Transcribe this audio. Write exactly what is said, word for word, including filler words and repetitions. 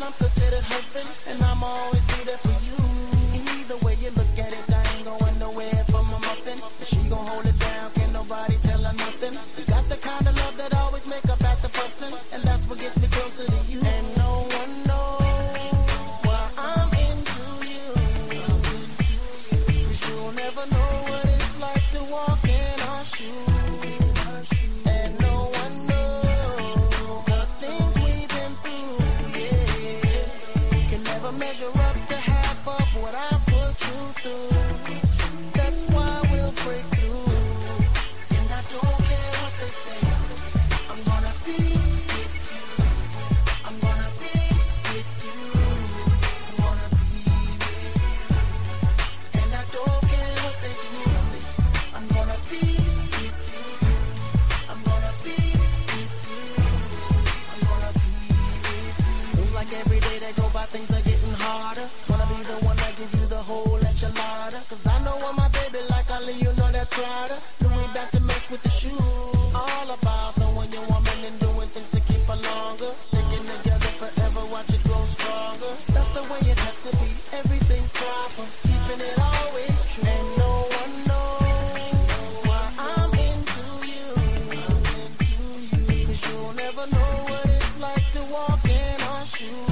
I'm considered husband, and I'ma always be there for you. Either way you look at it, I ain't going nowhere for my muffin. And she gon' hold it down, can't nobody tell her nothing. We got the kind of love that always make up at the fussing, and that's what gets me closer to you. And no one knows why I'm into you, 'cause you'll never know what it's like to walk in our shoes. And no one knows the things we've been through, yeah. Can never measure up to half of what I put you through. That's why we'll break through. And I don't care what they say, I'm gonna be with you. I'm gonna be with you. I'm gonna be with you. And I don't care what they do. I'm gonna be with you. I'm gonna be with you. I'm gonna be with you. Seems like every day that go by things are getting harder. Wanna be the one that give you the whole enchilada. 'Cause I know I'm my baby like Ali, you know that Prada. Louis back to match with the shoes. All about knowing your woman and doing things to keep her longer. Sticking together forever, watch it grow stronger. That's the way it has to be, everything proper. Keeping it always true. And no one knows why I'm into you. I'm into you. 'Cause you'll never know what it's like to walk in our shoes.